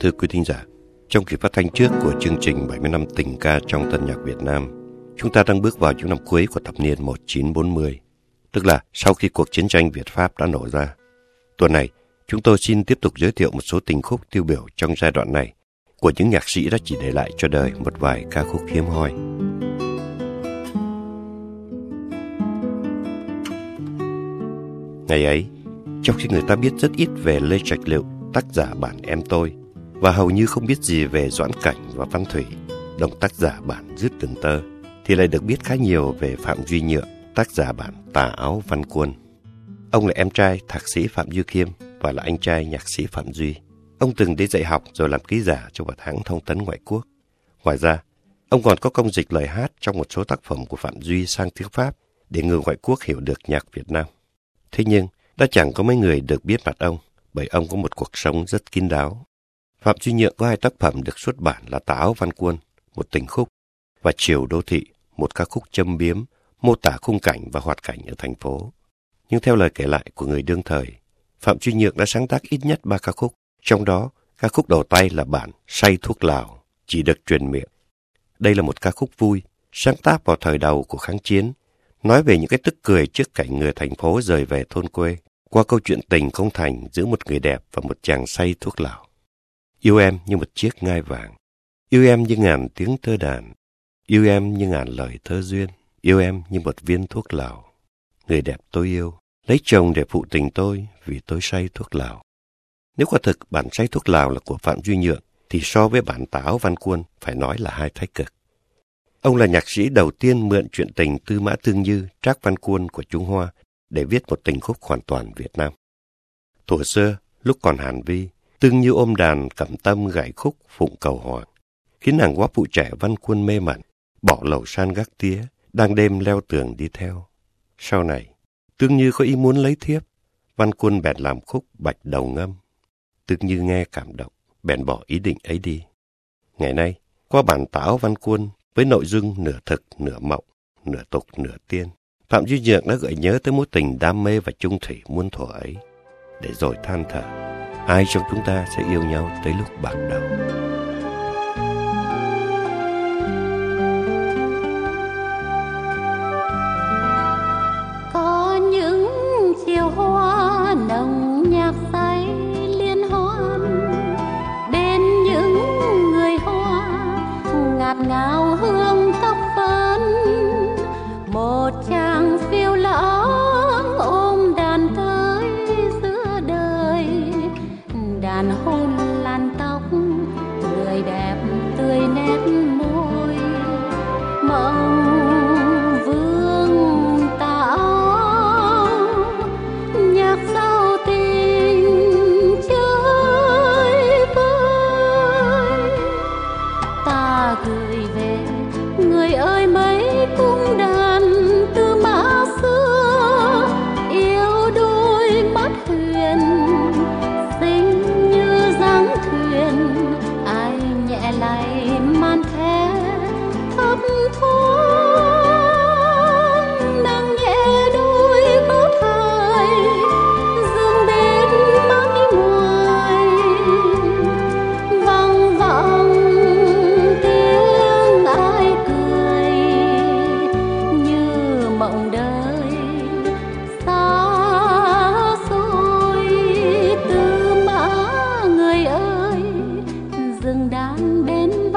thưa quý thính giả, trong kỳ phát thanh trước của chương trình 70 năm tình ca trong tân nhạc Việt Nam, chúng ta đang bước vào những năm cuối của thập niên 1940, tức là sau khi cuộc chiến tranh Việt-Pháp đã nổ ra. Tuần này, chúng tôi xin tiếp tục giới thiệu một số tình khúc tiêu biểu trong giai đoạn này của những nhạc sĩ đã chỉ để lại cho đời một vài ca khúc hiếm hoi. Ngày ấy, trong khi người ta biết rất ít về Lê Trạch Liệu, tác giả bản Em Tôi, và hầu như không biết gì về Doãn Cảnh và Văn Thủy, đồng tác giả bản Dứt Từng Tơ, thì lại được biết khá nhiều về Phạm Duy Nhượng, tác giả bản Tà Áo Văn Quân. Ông là em trai thạc sĩ Phạm Như Khiêm và là anh trai nhạc sĩ Phạm Duy. Ông từng đi dạy học rồi làm ký giả cho một hãng thông tấn ngoại quốc. Ngoài ra, ông còn có công dịch lời hát trong một số tác phẩm của Phạm Duy sang tiếng Pháp để người ngoại quốc hiểu được nhạc Việt Nam. Thế nhưng, đã chẳng có mấy người được biết mặt ông, bởi ông có một cuộc sống rất kín đáo. Phạm Duy Nhượng có 2 tác phẩm được xuất bản là Tà Áo Văn Quân, một tình khúc, và Chiều Đô Thị, một ca khúc châm biếm, mô tả khung cảnh và hoạt cảnh ở thành phố. Nhưng theo lời kể lại của người đương thời, Phạm Duy Nhượng đã sáng tác ít nhất 3 ca khúc, trong đó ca khúc đầu tay là bản Say Thuốc Lào, chỉ được truyền miệng. Đây là một ca khúc vui, sáng tác vào thời đầu của kháng chiến, nói về những cái tức cười trước cảnh người thành phố rời về thôn quê, qua câu chuyện tình không thành giữa một người đẹp và một chàng say thuốc lào. Yêu em như một chiếc ngai vàng, yêu em như ngàn tiếng thơ đàn, yêu em như ngàn lời thơ duyên, yêu em như một viên thuốc lào. Người đẹp tôi yêu, lấy chồng để phụ tình tôi vì tôi say thuốc lào. Nếu quả thực bản Say Thuốc Lào là của Phạm Duy Nhượng, thì so với bản Tà Áo Văn Quân phải nói là hai thái cực. Ông là nhạc sĩ đầu tiên mượn chuyện tình Tư Mã Tương Như, Trác Văn Cuôn của Trung Hoa để viết một tình khúc hoàn toàn Việt Nam. Thuở xưa, lúc còn Hàn Vi, Tương Như ôm đàn cẩm tâm gảy khúc Phụng Cầu Hoàng, khiến nàng góa phụ trẻ Văn Cuôn mê mẩn, bỏ lầu san gác tía, đang đêm leo tường đi theo. Sau này, Tương Như có ý muốn lấy thiếp, Văn Cuôn bèn làm khúc Bạch Đầu Ngâm. Tương Như nghe cảm động, bèn bỏ ý định ấy đi. Ngày nay, qua bản Tà Áo Văn Quân với nội dung nửa thực, nửa mộng, nửa tục, nửa tiên, Phạm Duy Nhượng đã gợi nhớ tới mối tình đam mê và chung thủy muôn thuở ấy, để rồi than thở, ai trong chúng ta sẽ yêu nhau tới lúc bạc đầu. Có những chiều hoa nồng nhạc say liên hoan, bên những người hoa ngạt ngào hương tóc phấn, một chàng phiêu lãng ôm đàn tới giữa đời, đàn hôn làn tóc, người đẹp tươi nét môi, mộng vương tà áo, nhạc giao tình chơi vơi. Ta gửi về người ơi mấy cung đàn Tư Mã xưa, yêu đôi mắt huyền xinh như dáng thuyền, ai nhẹ lay man thé thấp thoáng, nâng nhẹ đôi bó thai dương bên mái ngoài, vang vọng tiếng ai cười như mộng đời xa xôi. Tư Mã người ơi, rừng đang bên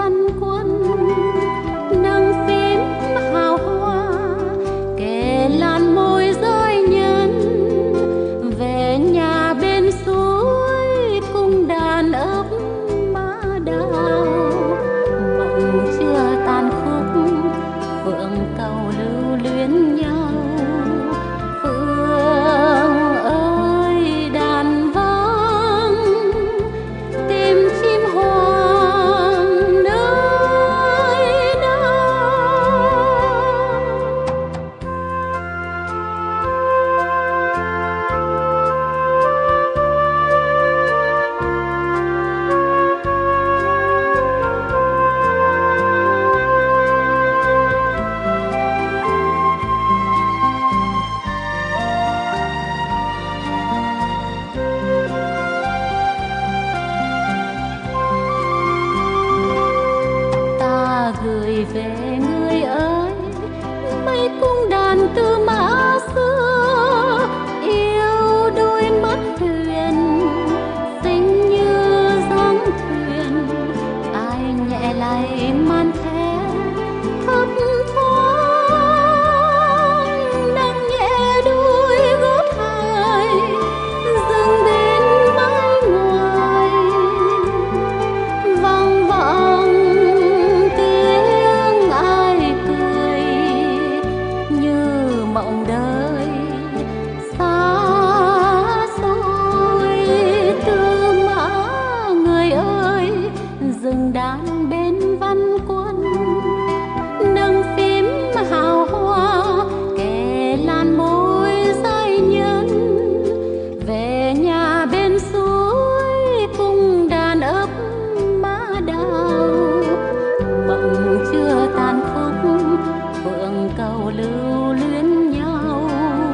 từng đàn bên văn quân, nâng phím hào hoa kề lan môi giai nhân, về nhà bên suối cùng đàn ấp má đào. Mộng chưa tàn khúc phượng cầu lưu luyến nhau.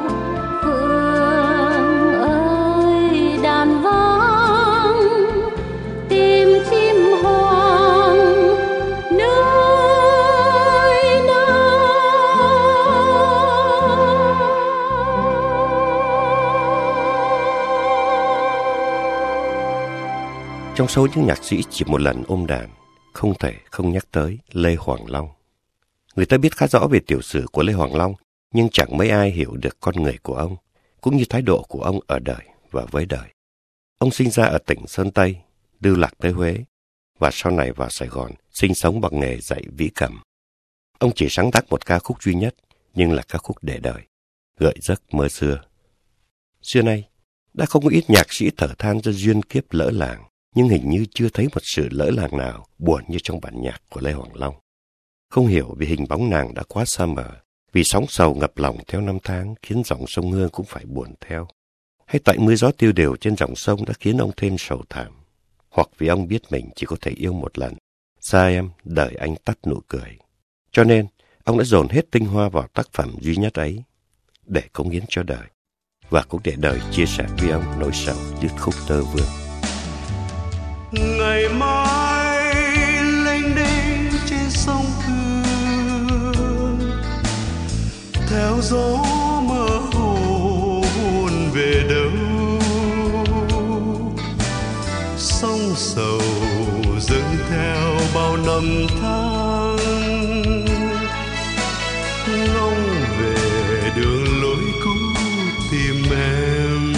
Phượng ơi đàn vang tìm chim hoàng nơi nào. Trong số những nhạc sĩ chỉ một lần ôm đàn, không thể không nhắc tới Lê Hoàng Long. Người ta biết khá rõ về tiểu sử của Lê Hoàng Long, nhưng chẳng mấy ai hiểu được con người của ông, cũng như thái độ của ông ở đời và với đời. Ông sinh ra ở tỉnh Sơn Tây, lưu lạc tới Huế, và sau này vào Sài Gòn, sinh sống bằng nghề dạy vĩ cầm. Ông chỉ sáng tác một ca khúc duy nhất, nhưng là ca khúc để đời, gợi giấc mơ xưa. Xưa nay, đã không có ít nhạc sĩ thở than cho duyên kiếp lỡ làng, nhưng hình như chưa thấy một sự lỡ làng nào buồn như trong bản nhạc của Lê Hoàng Long. Không hiểu vì hình bóng nàng đã quá xa mờ, vì sóng sầu ngập lòng theo năm tháng khiến dòng sông Hương cũng phải buồn theo, hay tại mưa gió tiêu đều trên dòng sông đã khiến ông thêm sầu thảm, hoặc vì ông biết mình chỉ có thể yêu một lần, xa em đời anh tắt nụ cười. Cho nên, ông đã dồn hết tinh hoa vào tác phẩm duy nhất ấy, để cống hiến cho đời, và cũng để đời chia sẻ với ông nỗi sầu đứt khúc tơ vương. Ngày mai lênh đênh trên sông Hương, theo gió mơ hồn về đâu. Sông sầu dâng theo bao năm tháng, ngóng về đường lối cũ tìm em.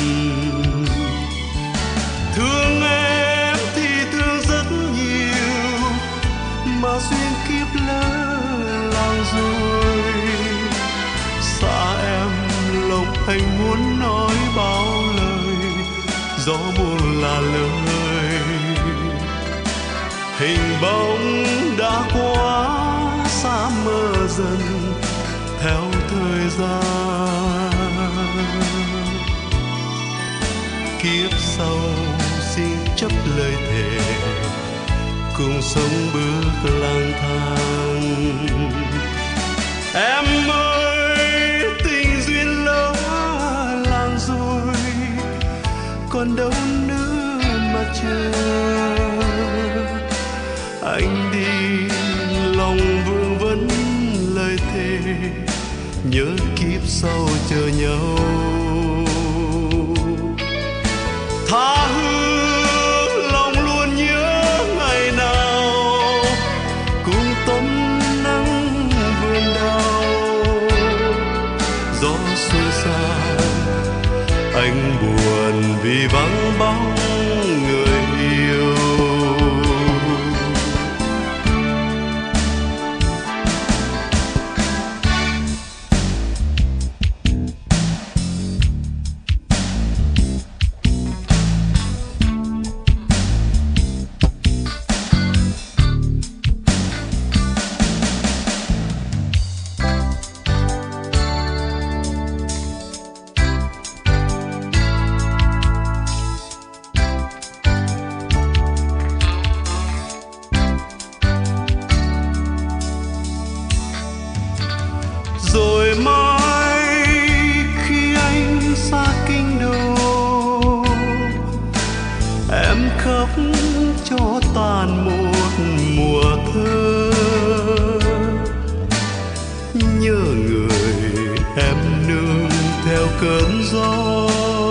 Thương em thì thương rất nhiều, mà duyên kiếp lỡ làng rồi. Xa em lòng anh muốn nói bao lời, gió buồn là lời. Hình bóng đã quá xa mơ dần theo thời gian. Kiếp sau xin chấp lời thề, cùng sống bước lang thang. Em ơi tình duyên lỡ làng rồi, còn đâu nữa mà chờ. Anh đi lòng vương vấn lời thề, nhớ kiếp sau chờ nhau. Tha hương lòng luôn nhớ ngày nào, cùng tấm nắng vườn đào. Gió xuân xa anh buồn vì vắng bóng người yêu. Rồi mai khi anh xa kinh đô, em khóc cho tàn một mùa thơ. Nhớ người em nương theo cơn gió,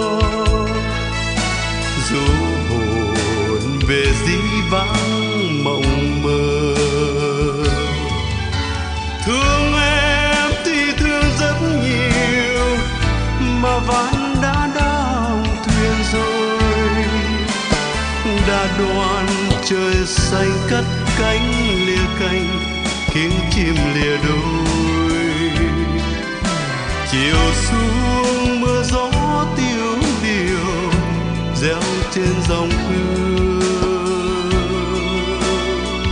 du hồn về dĩ vãng mộng mơ. Thương em thì thương rất nhiều, mà ván đã đau thuyền rồi. Đã đoán trời xanh cất cánh lìa cánh, khiến chim lìa đôi. Chiều xuống mưa gió tiêu điều, reo trên dòng Hương.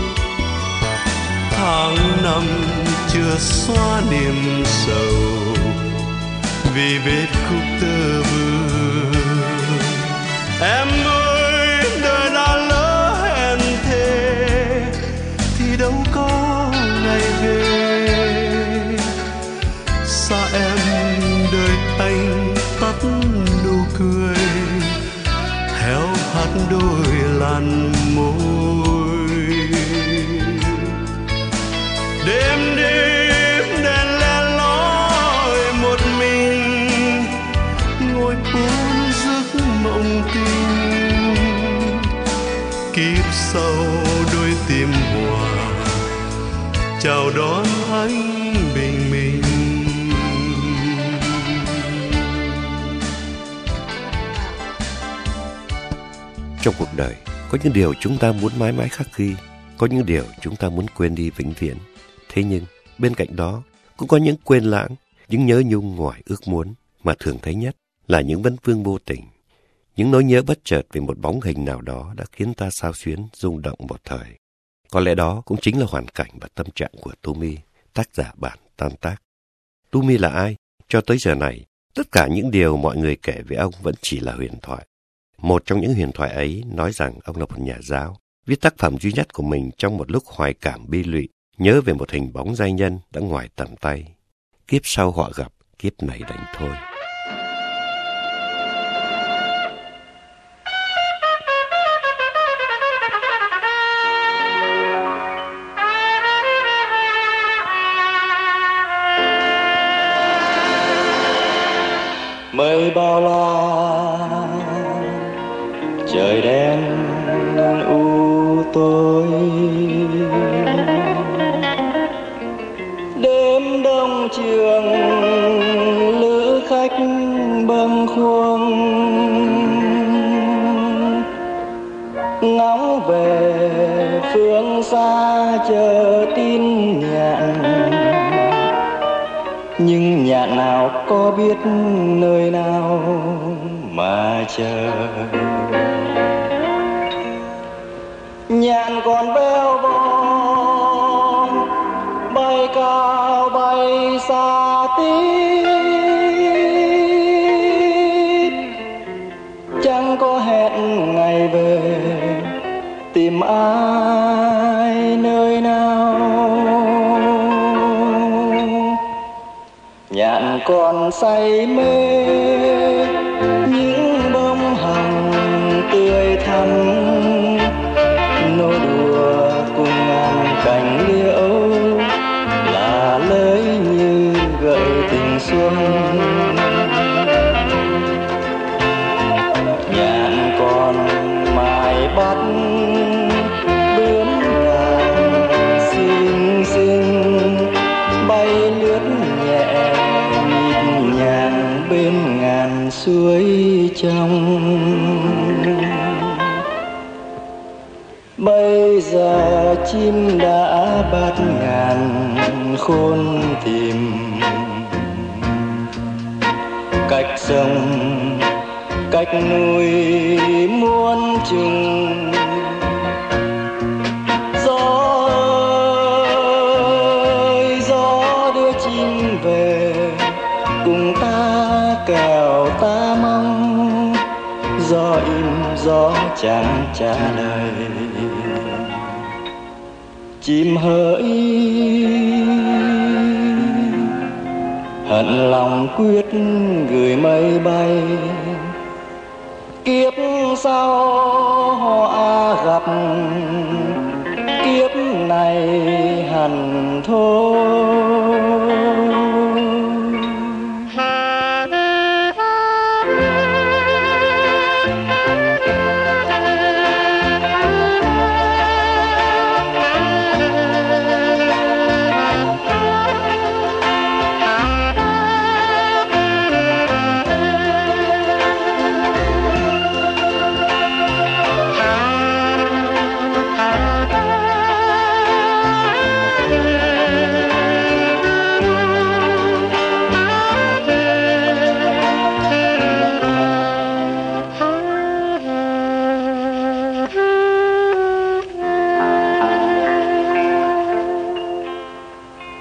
năm chưa xóa niềm sầu vì vết khúc tơ vương. Em ơi, đời đã lỡ hẹn thề thì đâu có ngày về. Xa em đời anh tắt nụ cười, héo hắt đôi làn môi. Đêm đêm đèn le lói một mình, ngồi cuốn giấc mộng tình. Kiếp sau đôi tim hòa chào đón anh bình minh. Trong cuộc đời, có những điều chúng ta muốn mãi mãi khắc ghi, có những điều chúng ta muốn quên đi vĩnh viễn. Thế nhưng, bên cạnh đó, cũng có những quên lãng, những nhớ nhung ngoài ước muốn, mà thường thấy nhất là những vấn vương vô tình. Những nỗi nhớ bất chợt về một bóng hình nào đó đã khiến ta xao xuyến, rung động một thời. Có lẽ đó cũng chính là hoàn cảnh và tâm trạng của Tommy, tác giả bản Tan Tác. Tommy là ai? Cho tới giờ này, tất cả những điều mọi người kể về ông vẫn chỉ là huyền thoại. Một trong những huyền thoại ấy nói rằng ông là một nhà giáo, viết tác phẩm duy nhất của mình trong một lúc hoài cảm bi lụy, nhớ về một hình bóng giai nhân đã ngoài tầm tay. Kiếp sau họ gặp, kiếp này đành thôi. Mây bao la, trời đen u tối, đêm đông trường lữ khách bâng khuâng, ngóng về phương xa chờ tin nhạn. Nhưng nhạn nào có biết nơi nào mà chờ. Nhạn còn veo von bay cao bay xa tít, chẳng có hẹn ngày về tìm ai nơi nào. Nhạn còn say mê những bông hồng tươi thắm, nô đùa cùng ngàn cành liễu là lời như gợi tình xuân. Nhạn còn mài bắt bướm vàng xinh xinh bay lướt nhẹ nhịp nhàng bên ngàn suối trong. Bây giờ chim đã bát ngàn khôn tìm, cách sông cách núi muôn trùng. Gió ơi gió đưa chim về cùng ta kẻo ta mong. Gió im gió chẳng trả lời, chim hỡi hận lòng quyết gửi mây bay. Kiếp sau họ gặp, kiếp này hẳn thôi.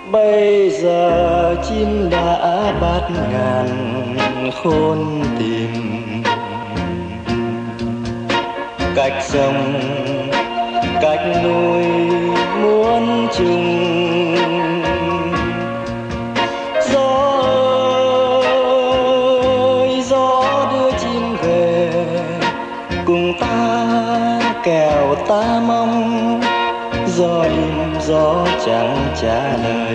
Bây giờ chim đã bát ngàn khôn tìm, cách sông cách núi muôn trùng. Gió ơi gió đưa chim về, cùng ta kẻo ta mong. Gió im gió chẳng trả lời,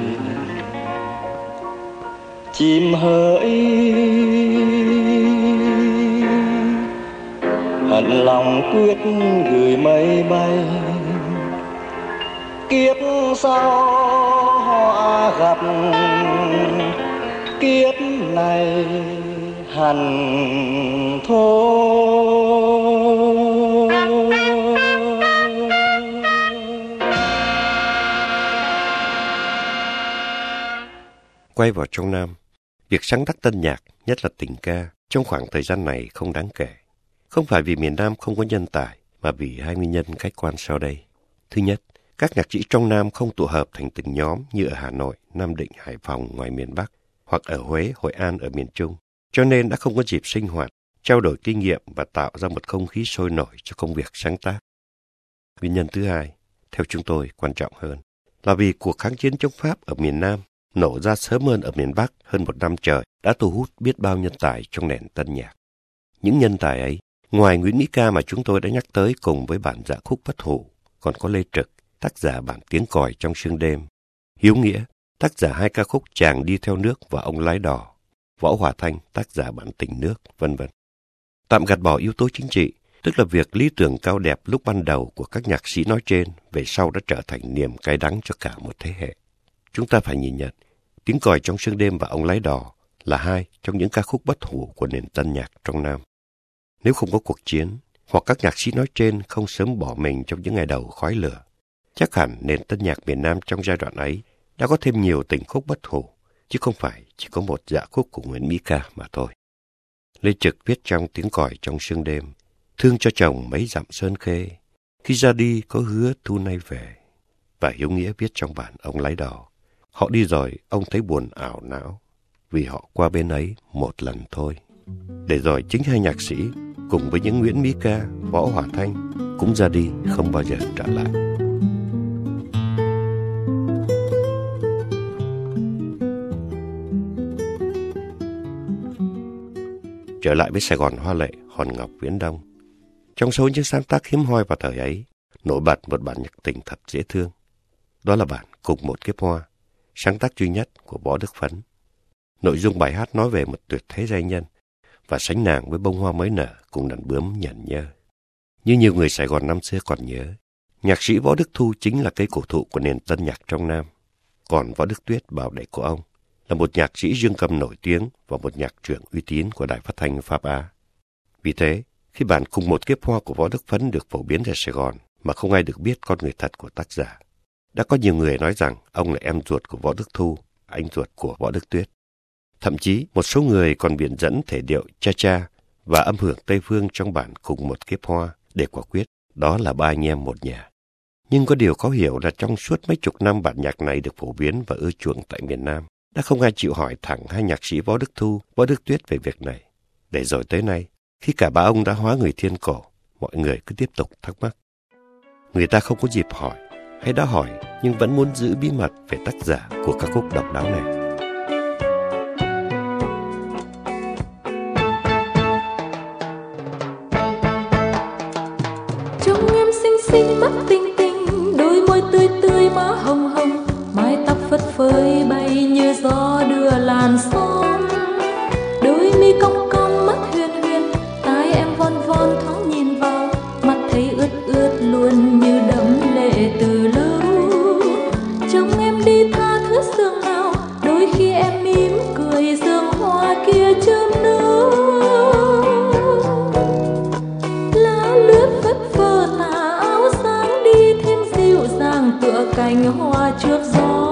chim hỡi hận lòng quyết gửi mây bay. Kiếp sau họ gặp, kiếp này hẳn thôi. Quay vào trong Nam, việc sáng tác tân nhạc, nhất là tình ca, trong khoảng thời gian này không đáng kể. Không phải vì miền Nam không có nhân tài, mà vì hai nguyên nhân khách quan sau đây. Thứ nhất, các nhạc sĩ trong Nam không tụ hợp thành từng nhóm như ở Hà Nội, Nam Định, Hải Phòng ngoài miền Bắc, hoặc ở Huế, Hội An ở miền Trung, cho nên đã không có dịp sinh hoạt, trao đổi kinh nghiệm và tạo ra một không khí sôi nổi cho công việc sáng tác. Nguyên nhân thứ hai, theo chúng tôi quan trọng hơn, là vì cuộc kháng chiến chống Pháp ở miền Nam nổ ra sớm hơn ở miền Bắc hơn một năm trời đã thu hút biết bao nhân tài trong nền tân nhạc. Những nhân tài ấy, ngoài Nguyễn Mỹ Ca mà chúng tôi đã nhắc tới cùng với bản dạ khúc Bất Hủ, còn có Lê Trực, tác giả bản Tiếng Còi Trong Sương Đêm, Hiếu Nghĩa, tác giả hai ca khúc Chàng Đi Theo Nước và Ông Lái Đò, Võ Hòa Thanh, tác giả bản Tình Nước, vân vân. Tạm gạt bỏ yếu tố chính trị, tức là việc lý tưởng cao đẹp lúc ban đầu của các nhạc sĩ nói trên về sau đã trở thành niềm cay đắng cho cả một thế hệ. Chúng ta phải nhìn nhận, Tiếng Còi Trong Sương Đêm và Ông Lái Đò là hai trong những ca khúc bất hủ của nền tân nhạc trong Nam. Nếu không có cuộc chiến, hoặc các nhạc sĩ nói trên không sớm bỏ mình trong những ngày đầu khói lửa, chắc hẳn nền tân nhạc miền Nam trong giai đoạn ấy đã có thêm nhiều tình khúc bất hủ, chứ không phải chỉ có một dạ khúc của Nguyễn Mỹ Ca mà thôi. Lê Trực viết trong Tiếng Còi Trong Sương Đêm: thương cho chồng mấy dặm sơn khê, khi ra đi có hứa thu nay về. Và Hiếu Nghĩa viết trong bản Ông Lái Đò: họ đi rồi ông thấy buồn ảo não, vì họ qua bên ấy một lần thôi. Để rồi chính hai nhạc sĩ cùng với những Nguyễn Mỹ Ca, Võ Hòa Thanh cũng ra đi không bao giờ trở lại. Trở lại với Sài Gòn hoa lệ, hòn ngọc viễn đông. Trong số những sáng tác hiếm hoi vào thời ấy, nổi bật một bản nhạc tình thật dễ thương. Đó là bản Cùng Một Kiếp Hoa, sáng tác duy nhất của Võ Đức Phấn. Nội dung bài hát nói về một tuyệt thế giai nhân và sánh nàng với bông hoa mới nở cùng đàn bướm nhẩn nhơ. Như nhiều người Sài Gòn năm xưa còn nhớ, nhạc sĩ Võ Đức Thu chính là cây cổ thụ của nền tân nhạc trong Nam. Còn Võ Đức Tuyết, bảo đệ của ông, là một nhạc sĩ dương cầm nổi tiếng và một nhạc trưởng uy tín của Đài Phát thanh Pháp Á. Vì thế, khi bản Cùng Một Kiếp Hoa của Võ Đức Phấn được phổ biến tại Sài Gòn mà không ai được biết con người thật của tác giả, đã có nhiều người nói rằng ông là em ruột của Võ Đức Thu, anh ruột của Võ Đức Tuyết. Thậm chí, một số người còn viện dẫn thể điệu cha cha và âm hưởng Tây Phương trong bản Cùng Một Kiếp Hoa để quả quyết đó là ba anh em một nhà. Nhưng có điều khó hiểu là trong suốt mấy chục năm bản nhạc này được phổ biến và ưa chuộng tại miền Nam, đã không ai chịu hỏi thẳng hai nhạc sĩ Võ Đức Thu, Võ Đức Tuyết về việc này. Để rồi tới nay, khi cả ba ông đã hóa người thiên cổ, mọi người cứ tiếp tục thắc mắc. Người ta không có dịp hỏi, hay đã hỏi nhưng vẫn muốn giữ bí mật về tác giả của ca khúc độc đáo này. Trông em xinh xinh mắt tinh tinh, đôi môi tươi tươi má hồng hồng, mái tóc phất phới bay như gió đưa làn sóng. Đôi mi cong cong mắt huyền huyền, tai em von von thoáng nhìn vào, mắt thấy ướt ướt luôn như đẫm lệ từ lâu. Trông em đi tha thứ sương nào, đôi khi em mỉm cười sương hoa kia chớm nở. Lá lướt phất phơ tà áo sáng đi thêm dịu dàng tựa cành hoa trước gió.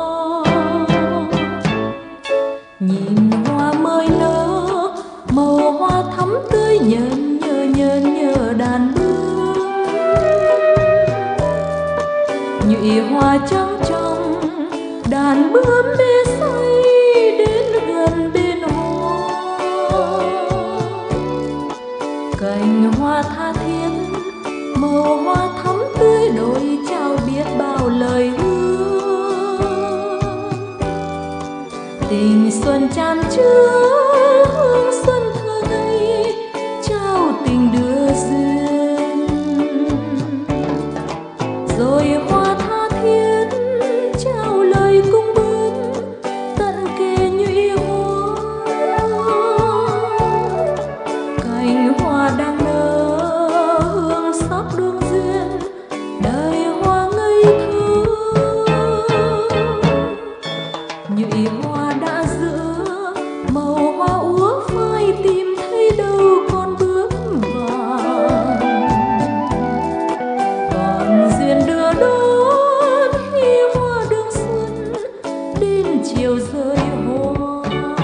Nhìn hoa mới nở, màu hoa thắm tươi nhợn nhớ đàn bướm. Nhụy hoa trắng trong đàn đàn bướm mê say đến gần bên hoa. Cành hoa tha thiết màu hoa thắm tươi đôi trao biết bao lời hứa. Tình xuân chan chứa hương xuân thơ ngây trao tình đưa duyên. Rồi hoa tha thiết trao lời cung bướm tận kề nhụy hoa. Cành hoa đang nở hương sắc đương duyên đời hoa ngây thơ. Nhụy hoa đã giữa màu hoa úa phai tìm thấy đâu con bướm vàng. Còn duyên đưa đón khi hoa đường xuân đến chiều rơi hoa.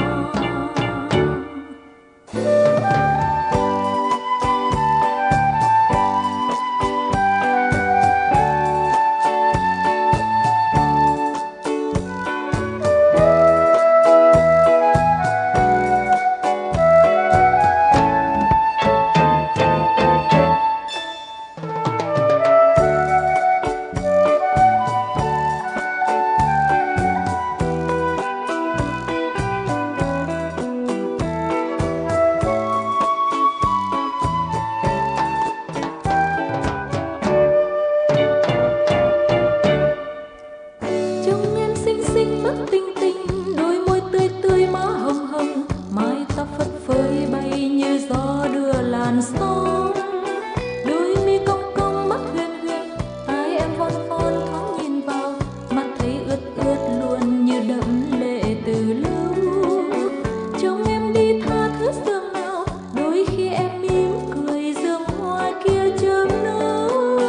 Trông em xinh xinh mắt tinh tinh, đôi môi tươi tươi má hồng hồng, mái tóc phất phới bay như gió đưa làn sóng. Đôi mi cong cong mắt huyền huyền, tai em von von thoáng nhìn vào, mắt thấy ướt ướt luôn như đẫm lệ từ lâu. Trông em đi tha thướt giường nào, đôi khi em mỉm cười giường hoa kia chớm nở.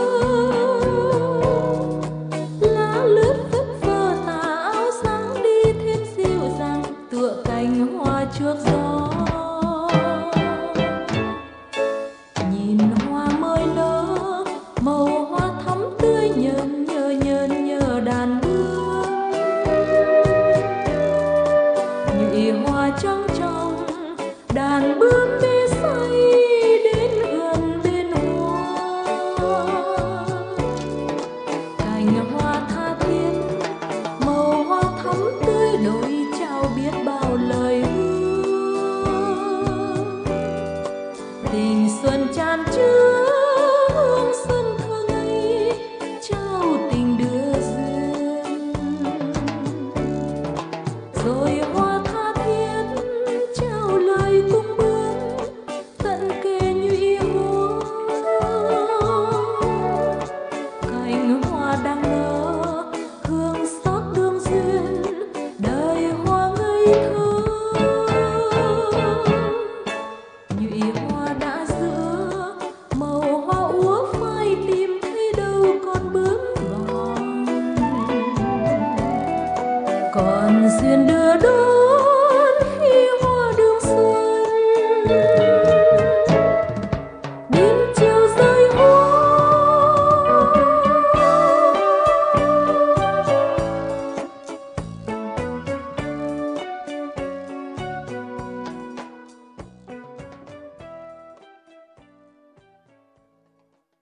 Lá lướt phất phơ tà áo sáng đi thêm dịu dàng tựa cành hoa trước gió. Nhìn hoa mới nở màu hoa thắm tươi nhợn nhớ đàn bướm. Nhụy hoa trắng trong đàn bướm mê say đến gần bên hoa. Cành hoa